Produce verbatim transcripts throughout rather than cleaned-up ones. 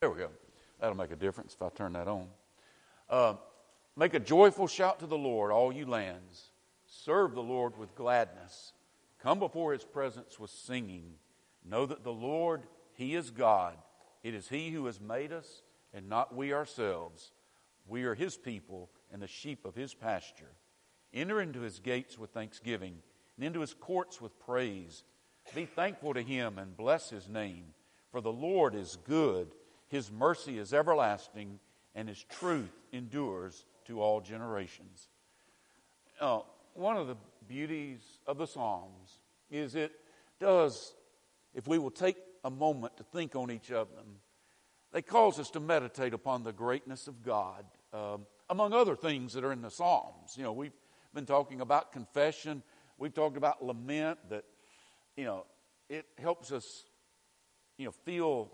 There we go. That'll make a difference if I turn that on. Uh, make a joyful shout to the Lord, all you lands. Serve the Lord with gladness. Come before His presence with singing. Know that the Lord, He is God. It is He who has made us, and not we ourselves. We are His people and the sheep of His pasture. Enter into His gates with thanksgiving, and into His courts with praise. Be thankful to Him and bless His name. For the Lord is good. His mercy is everlasting, and His truth endures to all generations. Uh, one of the beauties of the Psalms is it does, if we will take a moment to think on each of them, they cause us to meditate upon the greatness of God, um, among other things that are in the Psalms. You know, we've been talking about confession. We've talked about lament, that, you know, it helps us, you know, feel,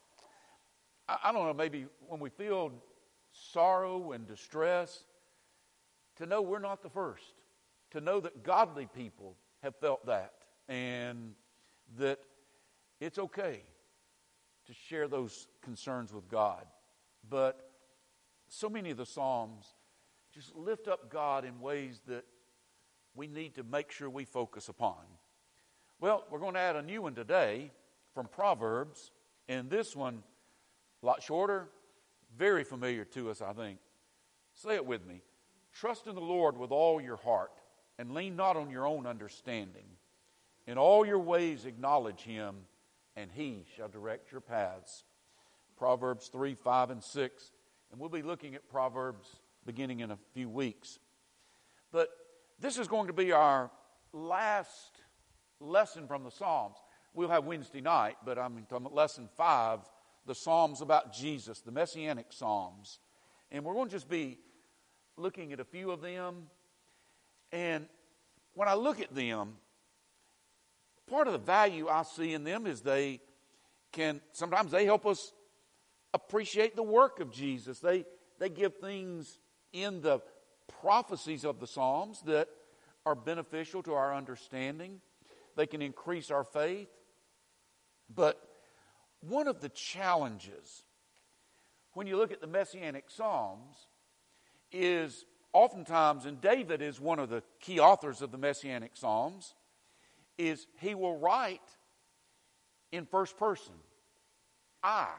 I, I don't know, maybe when we feel sorrow and distress, to know we're not the first. To know that godly people have felt that, and that it's okay to share those concerns with God. But so many of the Psalms just lift up God in ways that we need to make sure we focus upon. Well, we're going to add a new one today from Proverbs, and this one, a lot shorter, very familiar to us, I think. Say it with me. Trust in the Lord with all your heart, and lean not on your own understanding. In all your ways acknowledge Him, and He shall direct your paths. Proverbs three, five, and six. And we'll be looking at Proverbs beginning in a few weeks. But this is going to be our last lesson from the Psalms. We'll have Wednesday night, but I'm talking about lesson five, the Psalms about Jesus, the Messianic Psalms. And we're going to just be looking at a few of them. And when I look at them, part of the value I see in them is they can, sometimes they help us appreciate the work of Jesus. They, they give things in the prophecies of the Psalms that are beneficial to our understanding. They can increase our faith. But one of the challenges when you look at the Messianic Psalms is oftentimes, and David is one of the key authors of the Messianic Psalms, is he will write in first person, I.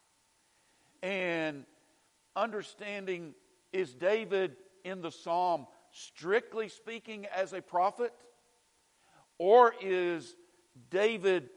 And understanding, is David in the psalm strictly speaking as a prophet? Or is David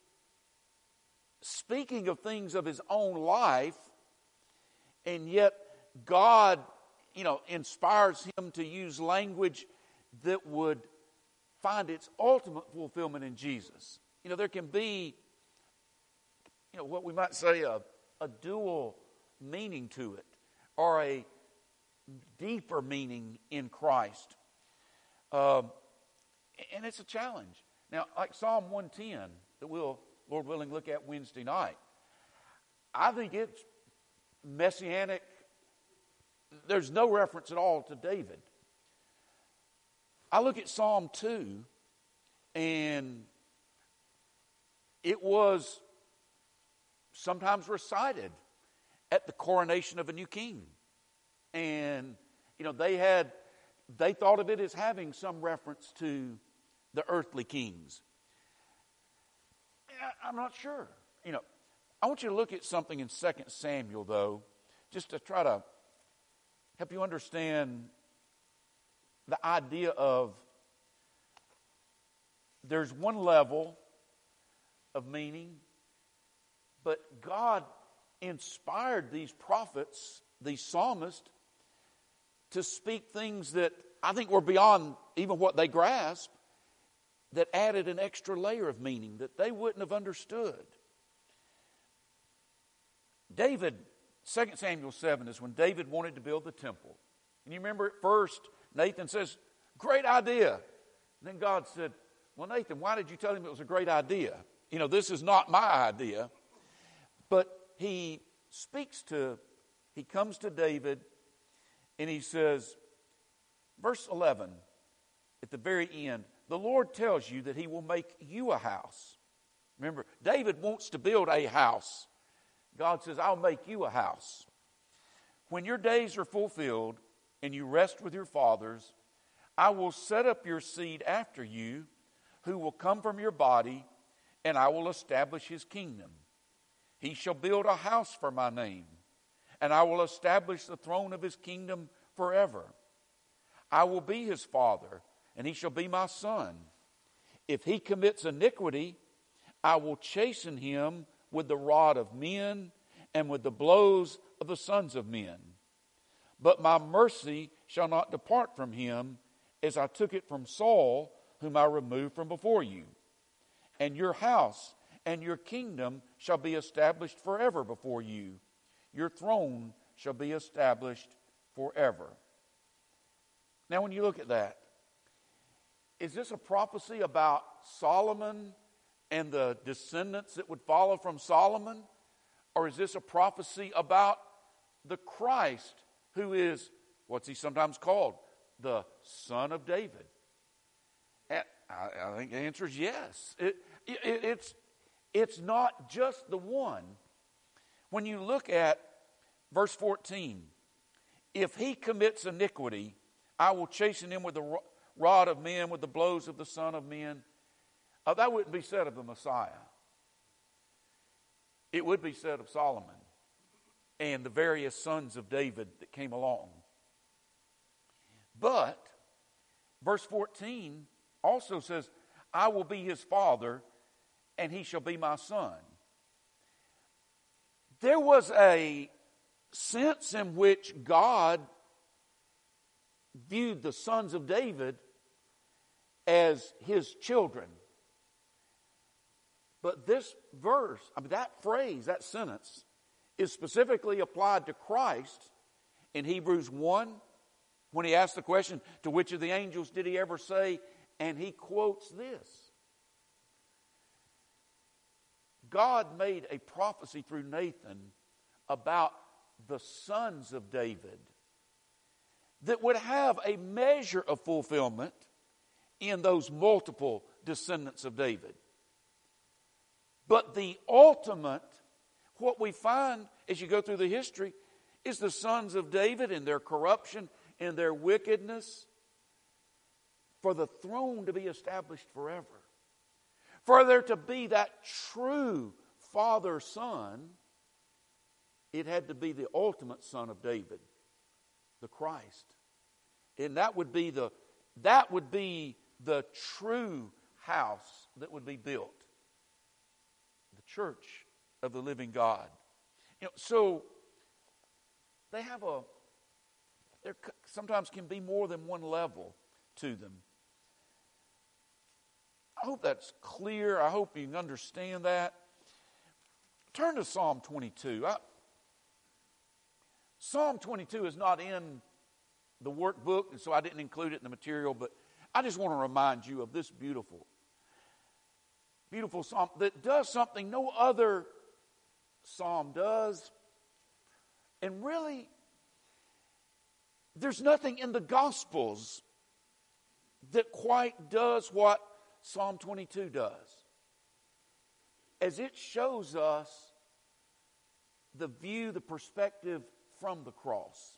speaking of things of his own life, and yet God, you know, inspires him to use language that would find its ultimate fulfillment in Jesus? You know, there can be, you know, what we might say a, a dual meaning to it, or a deeper meaning in Christ. Um, and it's a challenge. Now, like Psalm one ten, that we'll, Lord willing, look at Wednesday night, I think it's messianic. There's no reference at all to David. I look at Psalm two, and it was sometimes recited at the coronation of a new king. And, you know, they had, they thought of it as having some reference to the earthly kings. I'm not sure. You know, I want you to look at something in Second Samuel, though, just to try to help you understand the idea of there's one level of meaning, but God inspired these prophets, these psalmists, to speak things that I think were beyond even what they grasped, that added an extra layer of meaning that they wouldn't have understood. David, Second Samuel seven is when David wanted to build the temple. And you remember at first, Nathan says, great idea. And then God said, well, Nathan, why did you tell him it was a great idea? You know, this is not my idea. But he speaks to, he comes to David, and he says, verse eleven, at the very end, the Lord tells you that He will make you a house. Remember, David wants to build a house. God says, I'll make you a house. When your days are fulfilled and you rest with your fathers, I will set up your seed after you, who will come from your body, and I will establish his kingdom. He shall build a house for my name, and I will establish the throne of his kingdom forever. I will be his father, and he shall be my son. If he commits iniquity, I will chasten him with the rod of men and with the blows of the sons of men. But my mercy shall not depart from him, as I took it from Saul, whom I removed from before you. And your house and your kingdom shall be established forever before you. Your throne shall be established forever. Now, when you look at that, is this a prophecy about Solomon and the descendants that would follow from Solomon? Or is this a prophecy about the Christ, who is, what's he sometimes called? The Son of David? And I, I think the answer is yes. It, it, it's, it's not just the one. When you look at verse fourteen, if he commits iniquity, I will chasten him with the rod of men, with the blows of the Son of men. Uh, that wouldn't be said of the Messiah. It would be said of Solomon and the various sons of David that came along. But verse fourteen also says, I will be his father, and he shall be my son. There was a sense in which God viewed the sons of David as his children. But this verse, I mean that phrase, that sentence, is specifically applied to Christ in Hebrews one, when he asked the question, to which of the angels did he ever say? And he quotes this. God made a prophecy through Nathan about the sons of David that would have a measure of fulfillment in those multiple descendants of David. But the ultimate, what we find as you go through the history, is the sons of David and their corruption and their wickedness, for the throne to be established forever. For there to be that true father-son, it had to be the ultimate son of David, the Christ. And that would be the that would be the true house that would be built. The church of the living God. You know, so they have a there sometimes can be more than one level to them. I hope that's clear. I hope you can understand that. Turn to Psalm twenty-two. I, Psalm twenty-two is not in the workbook, and so I didn't include it in the material, but I just want to remind you of this beautiful, beautiful psalm that does something no other psalm does. And really, there's nothing in the Gospels that quite does what Psalm twenty-two does, as it shows us the view, the perspective from the cross.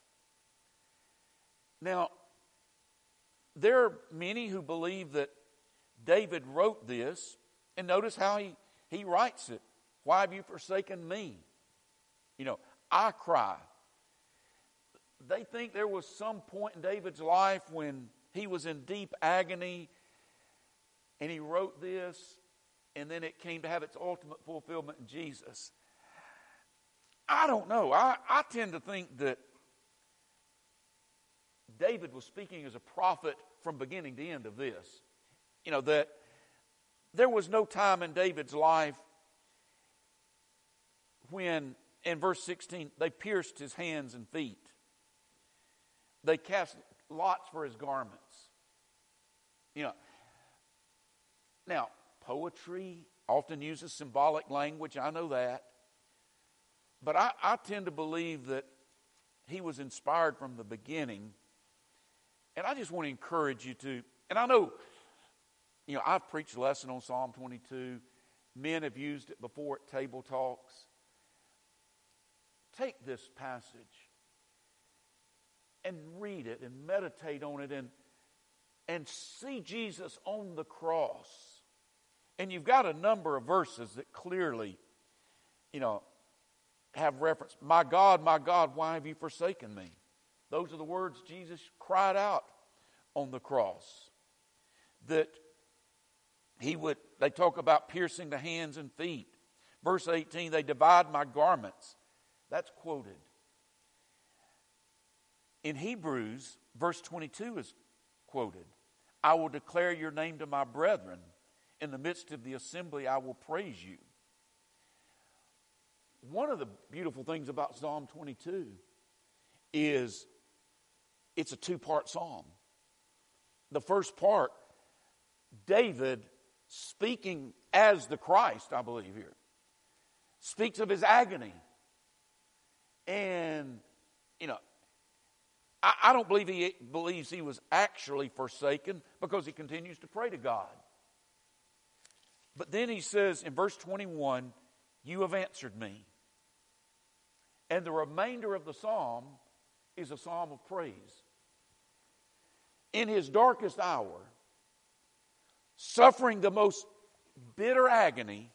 Now, there are many who believe that David wrote this, and notice how he, he writes it. Why have you forsaken me? You know, I cry. They think there was some point in David's life when he was in deep agony, and he wrote this, and then it came to have its ultimate fulfillment in Jesus. I don't know. I, I tend to think that David was speaking as a prophet from beginning to end of this. You know, that there was no time in David's life when, in verse sixteen, they pierced his hands and feet. They cast lots for his garments. You know, now, poetry often uses symbolic language. I know that. But I, I tend to believe that he was inspired from the beginning. And I just want to encourage you to, and I know, you know, I've preached a lesson on Psalm twenty-two. Men have used it before at table talks. take this passage and read it and meditate on it and, and see Jesus on the cross. And you've got a number of verses that clearly, you know, have reference. My God, my God, why have you forsaken me? Those are the words Jesus cried out on the cross. That he would, they talk about piercing the hands and feet. Verse eighteen, they divide my garments. That's quoted. In Hebrews, verse twenty-two is quoted. I will declare your name to my brethren. In the midst of the assembly, I will praise you. One of the beautiful things about Psalm twenty-two is it's a two-part psalm. The first part, David speaking as the Christ, I believe here, speaks of his agony. And, you know, I, I don't believe he believes he was actually forsaken because he continues to pray to God. But then he says in verse twenty-one, you have answered me. And the remainder of the psalm is a psalm of praise. In his darkest hour, suffering the most bitter agony,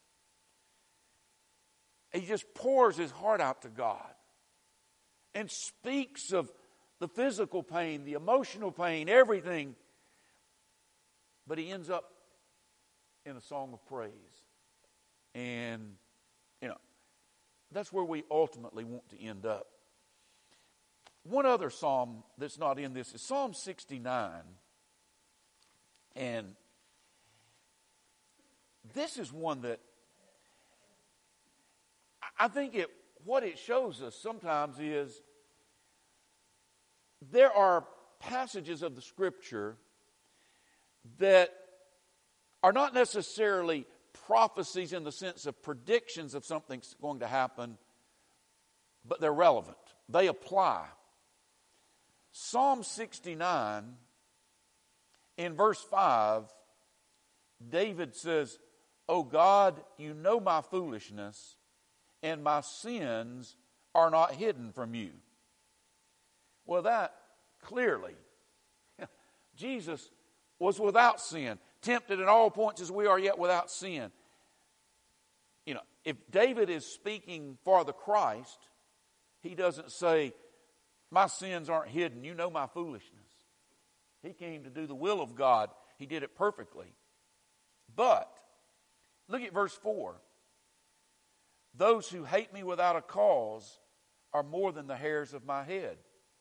he just pours his heart out to God and speaks of the physical pain, the emotional pain, everything. But he ends up in a song of praise. And, you know, that's where we ultimately want to end up. One other psalm that's not in this is Psalm sixty-nine. And this is one that I think it what it shows us sometimes is there are passages of the Scripture that are not necessarily prophecies in the sense of predictions of something's going to happen, but they're relevant. They apply. Psalm sixty-nine, in verse five, David says, O God, you know my foolishness, and my sins are not hidden from you. Well, that clearly, Jesus was without sin, tempted in all points as we are, yet without sin. You know, if David is speaking for the Christ, he doesn't say, my sins aren't hidden, you know my foolishness. He came to do the will of God. He did it perfectly. But, look at verse four. Those who hate me without a cause are more than the hairs of my head.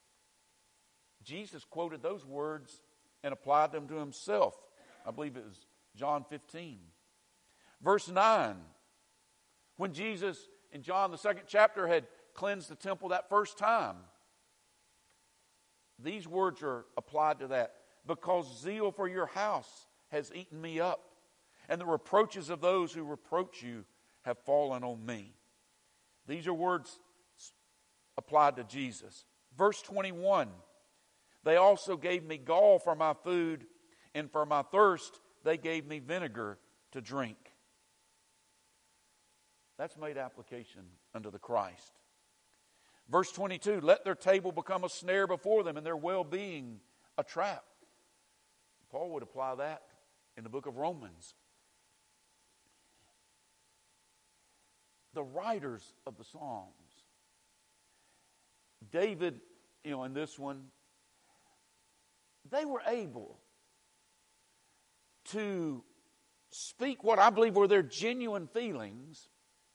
Jesus quoted those words and applied them to himself. I believe it was John fifteen. Verse nine. When Jesus, in John the second chapter, had cleansed the temple that first time, these words are applied to that. Because zeal for your house has eaten me up, and the reproaches of those who reproach you have fallen on me. These are words applied to Jesus. Verse twenty-one. They also gave me gall for my food, and for my thirst they gave me vinegar to drink. That's made application unto the Christ. Verse twenty-two, let their table become a snare before them, and their well-being a trap. Paul would apply that in the book of Romans. The writers of the Psalms, David, you know, in this one, they were able to speak what I believe were their genuine feelings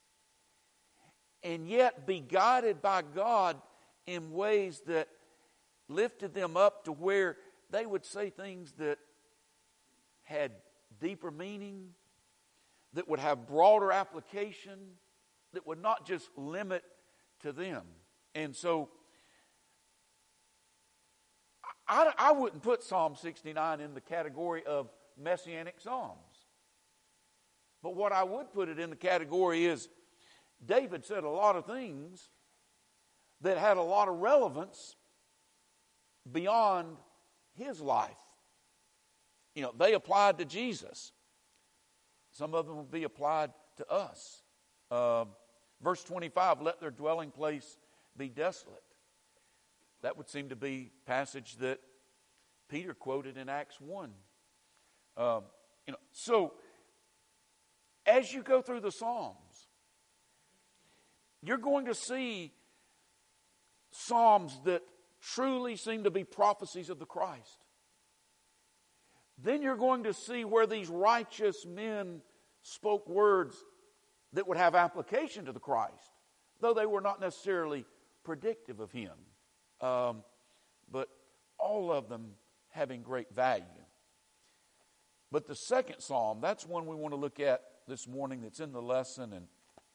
and yet be guided by God in ways that lifted them up to where they would say things that had deeper meaning, that would have broader application, that would not just limit to them. And so I, I wouldn't put Psalm sixty-nine in the category of messianic psalms. But what I would put it in the category is David said a lot of things that had a lot of relevance beyond his life. You know, they applied to Jesus. Some of them will be applied to us. Uh, Verse twenty-five, let their dwelling place be desolate. That would seem to be a passage that Peter quoted in Acts one. Um, you know, so as you go through the Psalms, you're going to see Psalms that truly seem to be prophecies of the Christ. Then you're going to see where these righteous men spoke words that would have application to the Christ, though they were not necessarily predictive of him. Um, but all of them having great value. But the second psalm, that's one we want to look at this morning that's in the lesson. And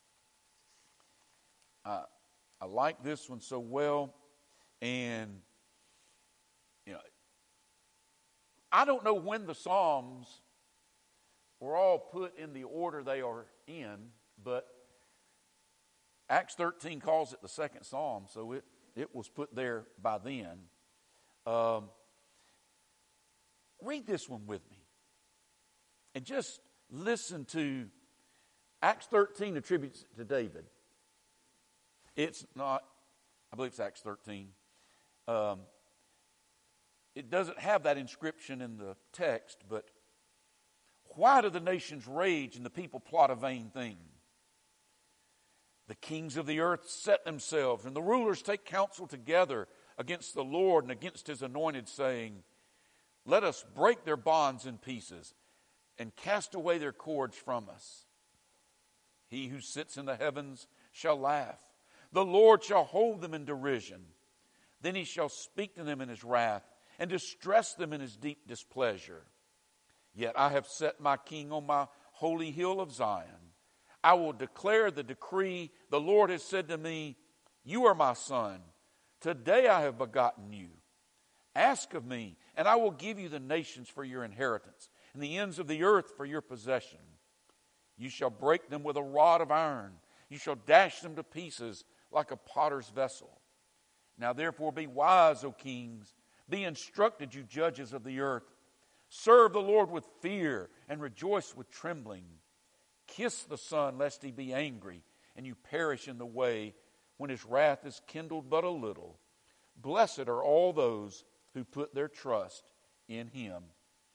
I, I like this one so well. And, you know, I don't know when the Psalms were all put in the order they are in, but Acts thirteen calls it the second Psalm, so it, it was put there by then. Um, read this one with me. And just listen to Acts thirteen attributes it to David. It's not, I believe it's Acts thirteen. Um, it doesn't have that inscription in the text, but why do the nations rage and the people plot a vain thing? The kings of the earth set themselves, and the rulers take counsel together against the Lord and against his anointed, saying, let us break their bonds in pieces and cast away their cords from us. He who sits in the heavens shall laugh. The Lord shall hold them in derision. Then he shall speak to them in his wrath and distress them in his deep displeasure. Yet I have set my king on my holy hill of Zion. I will declare the decree. The Lord has said to me, you are my son. Today I have begotten you. Ask of me, and I will give you the nations for your inheritance, and the ends of the earth for your possession. You shall break them with a rod of iron. You shall dash them to pieces like a potter's vessel. Now therefore be wise, O kings. Be instructed, you judges of the earth. Serve the Lord with fear and rejoice with trembling. Kiss the Son, lest he be angry, and you perish in the way when his wrath is kindled but a little. Blessed are all those who put their trust in him.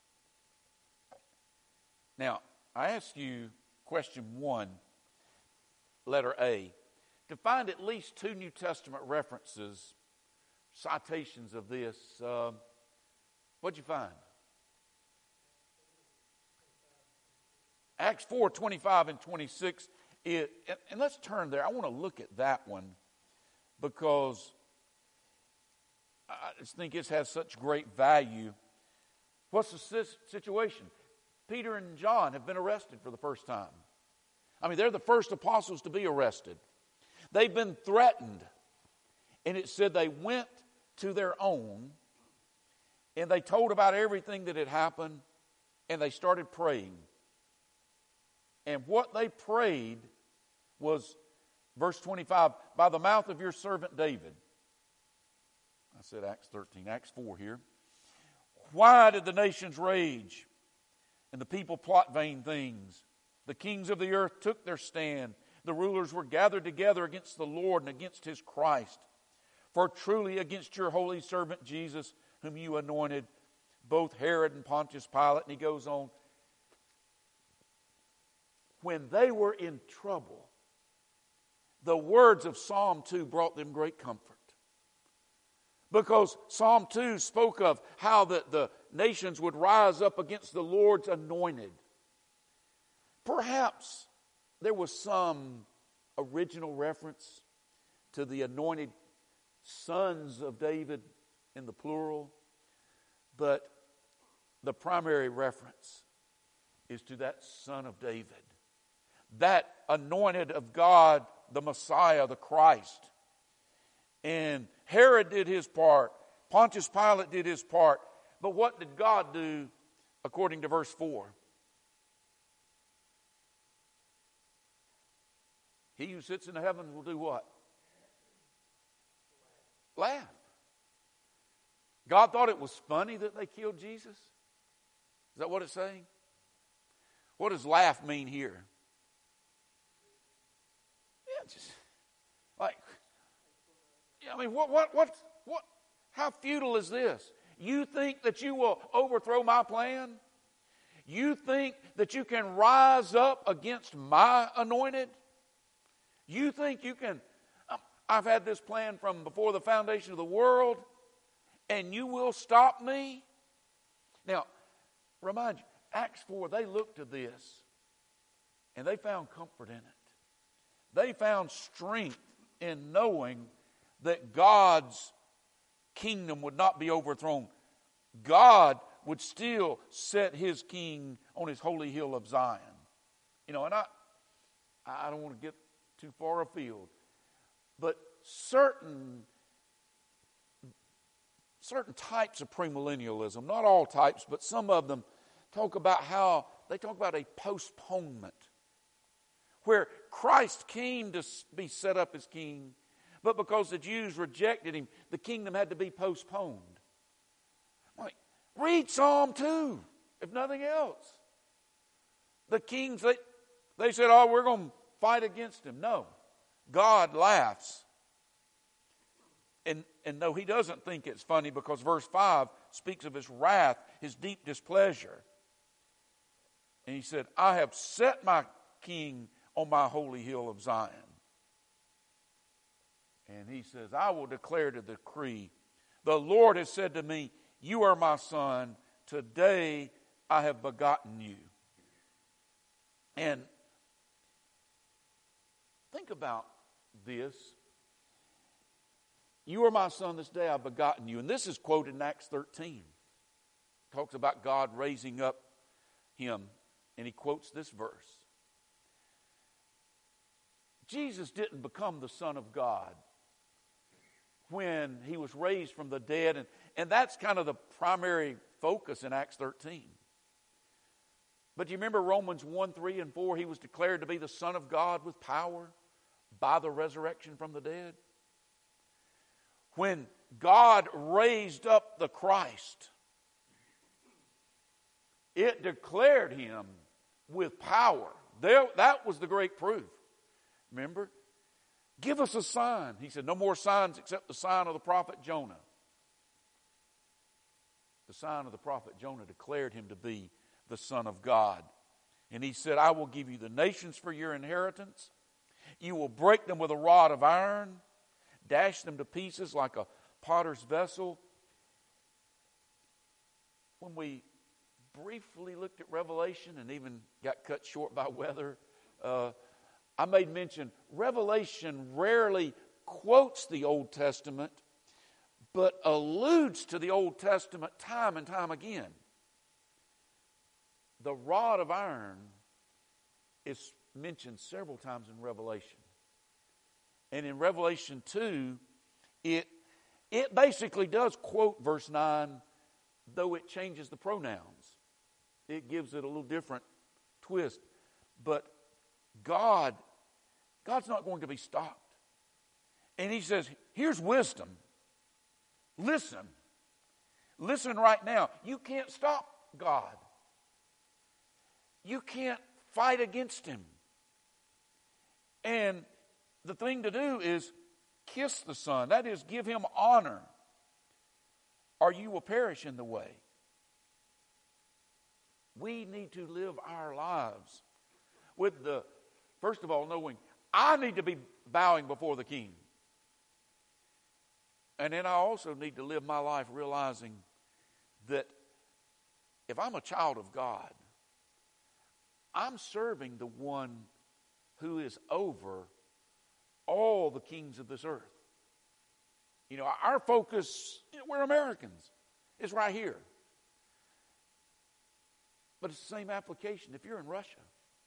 Now, I ask you question one, letter A, to find at least two New Testament references, citations of this. Uh, what'd you find? Acts four, twenty-five and twenty-six. It, and, and let's turn there. I want to look at that one because I just think it has such great value. What's the situation? Peter and John have been arrested for the first time. I mean, they're the first apostles to be arrested. They've been threatened. And it said they went to their own and they told about everything that had happened and they started praying. And what they prayed was, verse twenty-five, by the mouth of your servant David. I said Acts thirteen, Acts four here. Why did the nations rage and the people plot vain things? The kings of the earth took their stand. The rulers were gathered together against the Lord and against his Christ. For truly against your holy servant Jesus, whom you anointed, both Herod and Pontius Pilate. And he goes on. When they were in trouble, the words of Psalm two brought them great comfort. Because Psalm two spoke of how the, the nations would rise up against the Lord's anointed. Perhaps there was some original reference to the anointed sons of David in the plural, but the primary reference is to that son of David, that anointed of God, the Messiah, the Christ. And Herod did his part. Pontius Pilate did his part. But what did God do according to verse four? He who sits in the heavens will do what? Laugh. God thought it was funny that they killed Jesus? Is that what it's saying? What does laugh mean here? Yeah, just like, I mean, what, what, what, what, how futile is this? You think that you will overthrow my plan? You think that you can rise up against my anointed? You think you can, I've had this plan from before the foundation of the world, and you will stop me? Now, remind you, Acts four, they looked to this, and they found comfort in it. They found strength in knowing that God's kingdom would not be overthrown. God would still set his king on his holy hill of Zion. You know, and I, I don't want to get too far afield, but certain, certain types of premillennialism, not all types, but some of them talk about how, they talk about a postponement, where Christ came to be set up as king, but because the Jews rejected him, the kingdom had to be postponed. Like, read Psalm two, if nothing else. The kings, they, they said, oh, we're going to fight against him. No, God laughs. And, and no, he doesn't think it's funny, because verse five speaks of his wrath, his deep displeasure. And he said, I have set my king on my holy hill of Zion. And he says, I will declare to the decree, the Lord has said to me, you are my son, today I have begotten you. And think about this. You are my son, this day I have begotten you. And this is quoted in Acts thirteen. It talks about God raising up him, and he quotes this verse. Jesus didn't become the Son of God when he was raised from the dead, and, and that's kind of the primary focus in Acts thirteen. But you remember Romans one, three, and four, he was declared to be the Son of God with power by the resurrection from the dead. When God raised up the Christ, it declared him with power. There, that was the great proof. Remember? Give us a sign. He said, no more signs except the sign of the prophet Jonah. The sign of the prophet Jonah declared him to be the Son of God. And he said, I will give you the nations for your inheritance. You will break them with a rod of iron, dash them to pieces like a potter's vessel. When we briefly looked at Revelation and even got cut short by weather, uh, I made mention, Revelation rarely quotes the Old Testament, but alludes to the Old Testament time and time again. The rod of iron is mentioned several times in Revelation. And in Revelation two, it, it basically does quote verse nine, though it changes the pronouns. It gives it a little different twist. But God, God's not going to be stopped. And he says, here's wisdom. Listen. Listen right now. You can't stop God. You can't fight against him. And the thing to do is kiss the Son. That is, give him honor, or you will perish in the way. We need to live our lives with the, first of all, knowing I need to be bowing before the King. And then I also need to live my life realizing that if I'm a child of God, I'm serving the one who is over all the kings of this earth. You know, our focus, you know, we're Americans. It's right here. But it's the same application. If you're in Russia,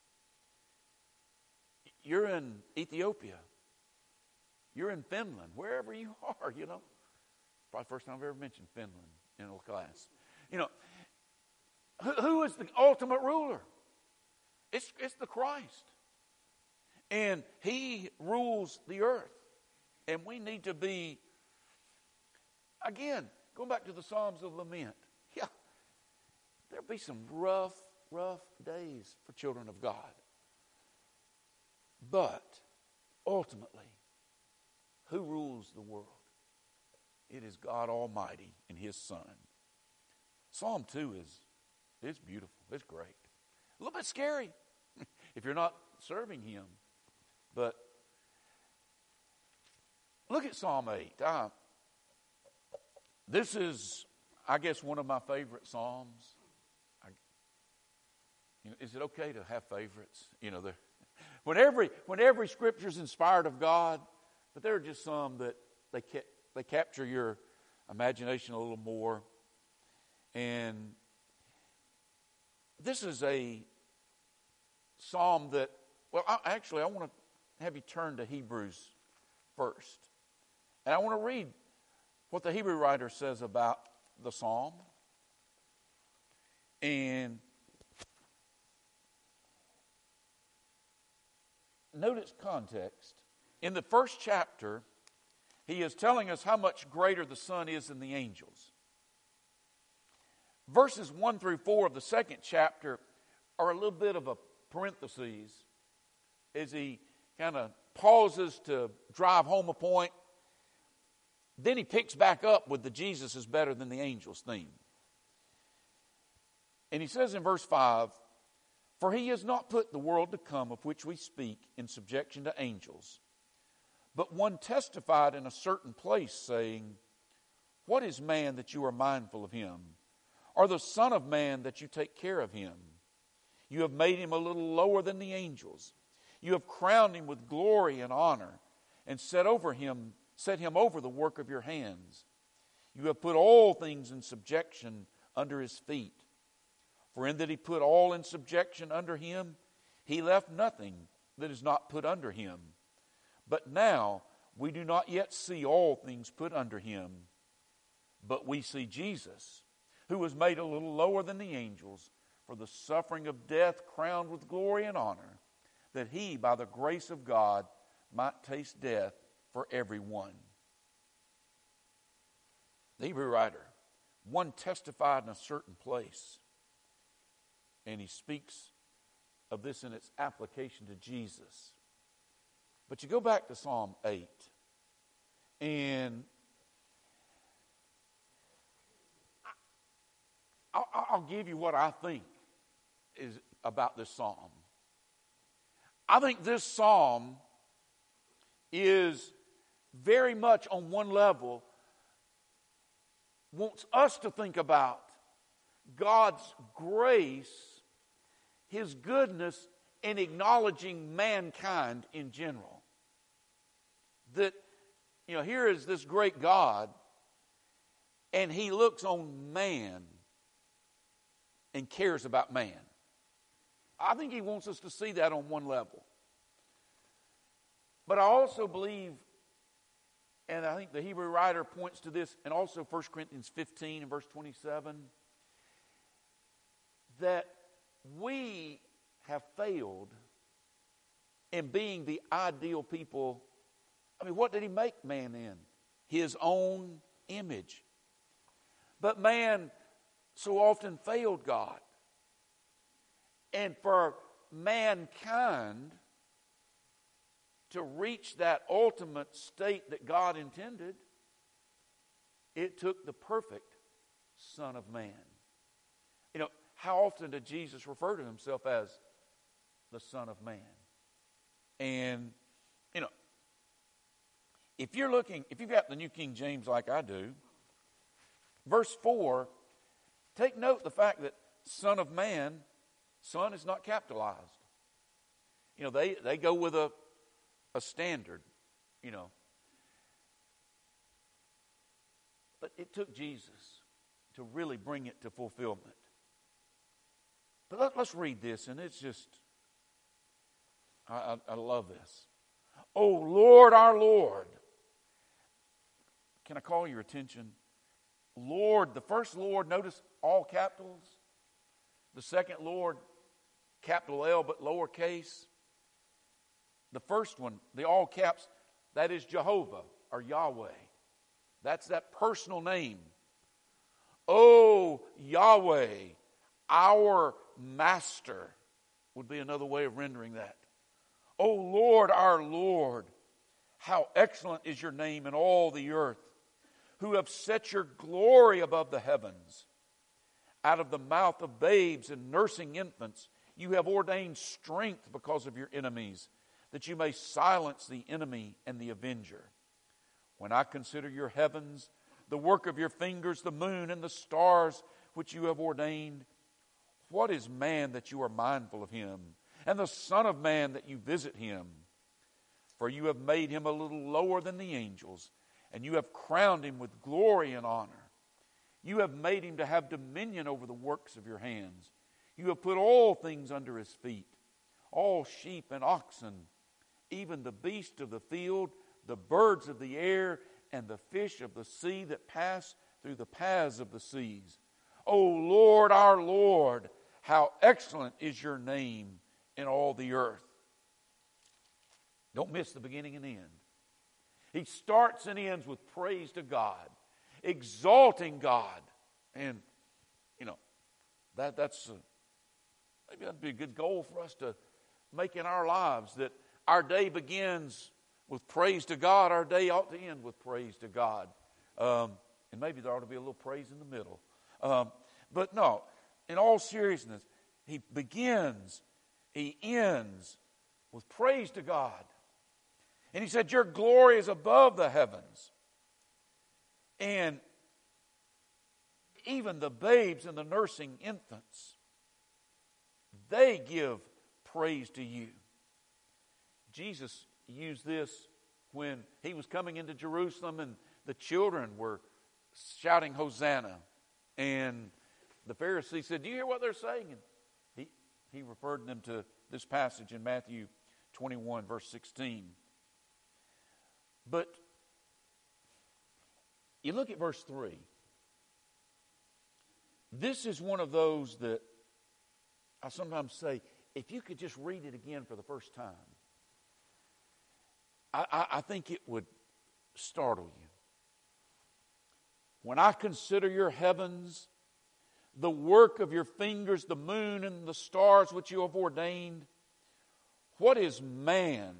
you're in Ethiopia, you're in Finland, wherever you are, you know. Probably the first time I've ever mentioned Finland in a class. You know, who, who is the ultimate ruler? It's, it's the Christ. And he rules the earth. And we need to be, again, going back to the Psalms of Lament. Yeah, there'll be some rough, rough days for children of God. But ultimately, who rules the world? It is God Almighty and His Son. Psalm two is it's beautiful. It's great. A little bit scary if you're not serving Him. But look at Psalm eight. I, this is, I guess, one of my favorite Psalms. I, you know, is it okay to have favorites? You know, when every when every Scripture is inspired of God, but there are just some that they ca- they capture your imagination a little more. And this is a psalm that, well, I, actually, I want to have you turn to Hebrews first. And I want to read what the Hebrew writer says about the psalm. And note its context. In the first chapter, he is telling us how much greater the Son is than the angels. Verses one through four of the second chapter are a little bit of a parenthesis as he kind of pauses to drive home a point. Then he picks back up with the Jesus is better than the angels theme. And he says in verse five, "For he has not put the world to come of which we speak in subjection to angels, but one testified in a certain place, saying, What is man that you are mindful of him? Or the Son of Man that you take care of him? You have made him a little lower than the angels. You have crowned him with glory and honor, and set over him, set him over the work of your hands. You have put all things in subjection under his feet. For in that he put all in subjection under him, he left nothing that is not put under him. But now we do not yet see all things put under him, but we see Jesus, who was made a little lower than the angels, for the suffering of death, crowned with glory and honor, that he, by the grace of God, might taste death for everyone." The Hebrew writer, one testified in a certain place, and he speaks of this in its application to Jesus. But you go back to Psalm eight, and I'll give you what I think is about this psalm. I think this psalm is very much on one level wants us to think about God's grace, His goodness, and acknowledging mankind in general. That, you know, here is this great God, and He looks on man and cares about man. I think He wants us to see that on one level. But I also believe, and I think the Hebrew writer points to this, and also First Corinthians fifteen and verse twenty-seven, that we have failed in being the ideal people. I mean, what did He make man in? His own image. But man so often failed God. And for mankind to reach that ultimate state that God intended, it took the perfect Son of Man. You know, how often did Jesus refer to Himself as the Son of Man? And, you know, if you're looking, if you've got the New King James like I do, verse four, take note the fact that Son of Man, Son is not capitalized. You know, they, they go with a, a standard, you know. But it took Jesus to really bring it to fulfillment. But let, let's read this, and it's just, I, I, I love this. "O Lord, our Lord." Can I call your attention? Lord, the first Lord, notice all capitals. The second Lord, capital L, but lowercase. The first one, the all caps, that is Jehovah or Yahweh. That's that personal name. Oh, Yahweh, our Master would be another way of rendering that. Oh, Lord, our Lord, how excellent is your name in all the earth, who have set your glory above the heavens. Out of the mouth of babes and nursing infants, you have ordained strength because of your enemies, that you may silence the enemy and the avenger. When I consider your heavens, the work of your fingers, the moon and the stars which you have ordained, what is man that you are mindful of him, and the Son of Man that you visit him? For you have made him a little lower than the angels, and you have crowned him with glory and honor. You have made him to have dominion over the works of your hands. You have put all things under his feet, all sheep and oxen, even the beasts of the field, the birds of the air, and the fish of the sea that pass through the paths of the seas. O Lord, our Lord, how excellent is your name in all the earth. Don't miss the beginning and end. He starts and ends with praise to God, exalting God. And, you know, that that's uh, maybe that'd be a good goal for us to make in our lives, that our day begins with praise to God. Our day ought to end with praise to God. Um, and maybe there ought to be a little praise in the middle. Um, but no, in all seriousness, he begins, he ends with praise to God. And he said, your glory is above the heavens. And even the babes and the nursing infants, they give praise to you. Jesus used this when he was coming into Jerusalem and the children were shouting Hosanna. And the Pharisees said, do you hear what they're saying? And he, he referred them to this passage in Matthew twenty-one, verse sixteen. But you look at verse three. This is one of those that I sometimes say, if you could just read it again for the first time, I, I, I think it would startle you. When I consider your heavens, the work of your fingers, the moon and the stars which you have ordained, what is man?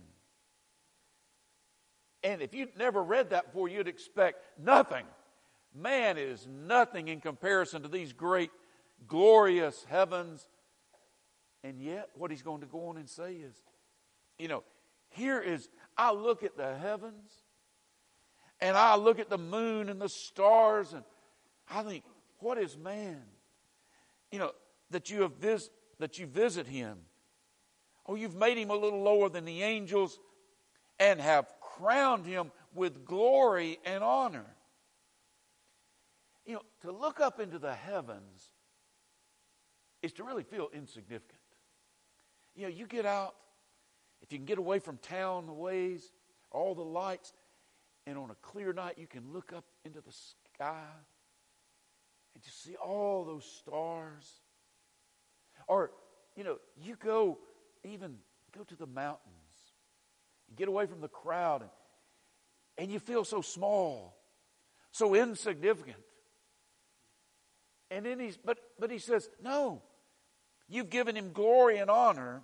And if you'd never read that before, you'd expect nothing. Man is nothing in comparison to these great, glorious heavens. And yet, what he's going to go on and say is, you know, here is, I look at the heavens, and I look at the moon and the stars, and I think, what is man? You know, that you have vis- that you visit him. Oh, you've made him a little lower than the angels, and have crowned him with glory and honor. You know, to look up into the heavens is to really feel insignificant. You know, you get out, if you can get away from town, the ways, all the lights, and on a clear night you can look up into the sky and just see all those stars. Or, you know, you go even go to the mountains. Get away from the crowd, and, and you feel so small, so insignificant. And then he's, but but he says, no, you've given him glory and honor.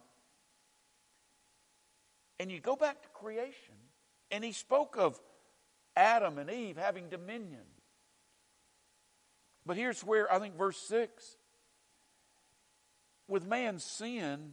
And you go back to creation, and he spoke of Adam and Eve having dominion. But here's where I think verse six, with man's sin,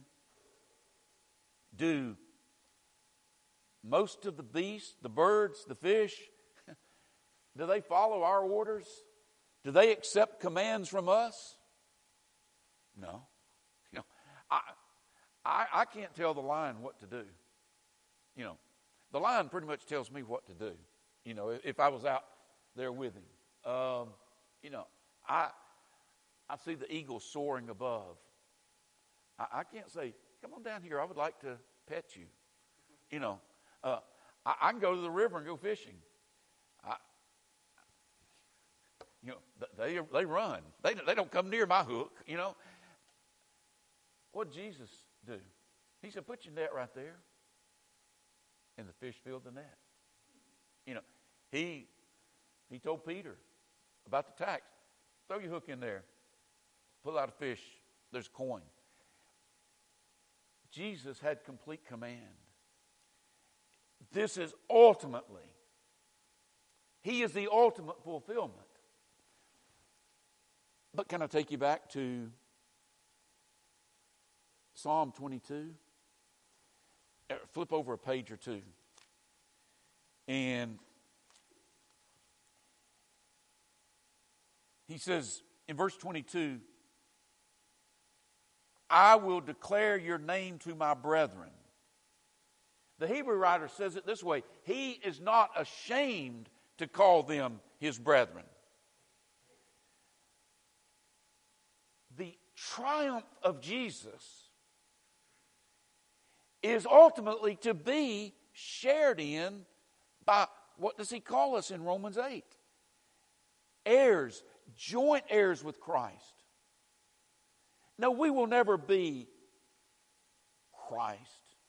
do most of the beasts, the birds, the fish, do they follow our orders? Do they accept commands from us? No. You know, I, I, I can't tell the lion what to do. You know, the lion pretty much tells me what to do. You know, if I was out there with him. Um, you know, I I see the eagle soaring above. I, I can't say, come on down here, I would like to pet you. You know, uh, I, I can go to the river and go fishing. I, you know, they they run. They they don't come near my hook. You know, what did Jesus do? He said, "Put your net right there." And the fish filled the net. You know, he he told Peter about the tax. Throw your hook in there. Pull out a fish. There's a coin. Jesus had complete command. this is ultimately, He is the ultimate fulfillment. But can I take you back to Psalm twenty-two? Flip over a page or two. And he says in verse twenty-two, I will declare your name to my brethren. The Hebrew writer says it this way: He is not ashamed to call them His brethren. The triumph of Jesus is ultimately to be shared in by, what does He call us in Romans eight? Heirs, joint heirs with Christ. No, we will never be Christ.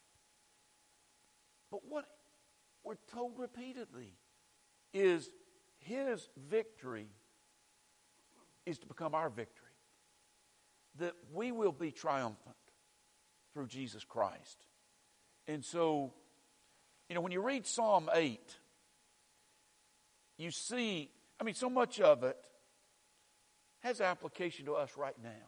But what we're told repeatedly is His victory is to become our victory. That we will be triumphant through Jesus Christ. And so, you know, when you read Psalm eight, you see, I mean, so much of it has application to us right now.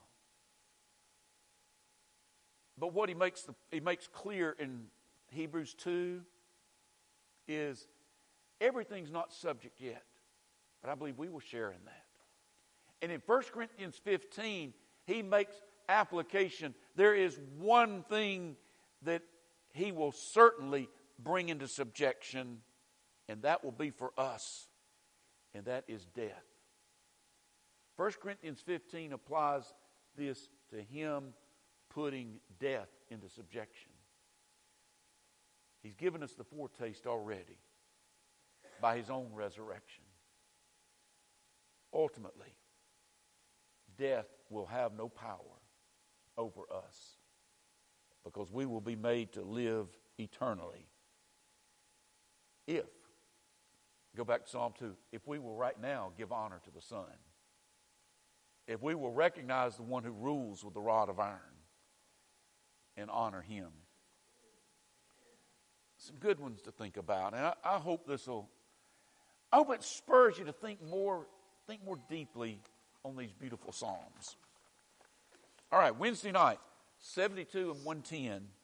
But what he makes the, he makes clear in Hebrews two is everything's not subject yet. But I believe we will share in that. And in First Corinthians fifteen, he makes application. There is one thing that he will certainly bring into subjection, and that will be for us, and that is death. First Corinthians fifteen applies this to him putting death into subjection. He's given us the foretaste already by his own resurrection. Ultimately, death will have no power over us because we will be made to live eternally. If, go back to Psalm two, if we will right now give honor to the Son, if we will recognize the one who rules with the rod of iron and honor him. Some good ones to think about. And I, I hope this will, I hope it spurs you to think more, think more deeply on these beautiful Psalms. All right, Wednesday night, seventy-two and one ten.